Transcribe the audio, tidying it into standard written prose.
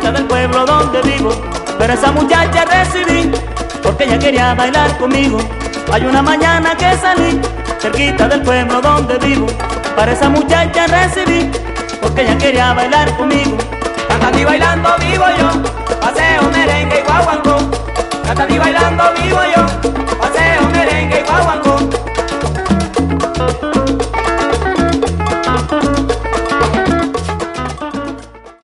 cerquita del pueblo donde vivo. Pero esa muchacha recibí porque ella quería bailar conmigo. Hay una mañana que salí cerquita del pueblo donde vivo. Para esa muchacha recibí porque ella quería bailar conmigo. Cantando y bailando vivo yo, paseo, merengue y guaguancó. Cantando y bailando vivo yo,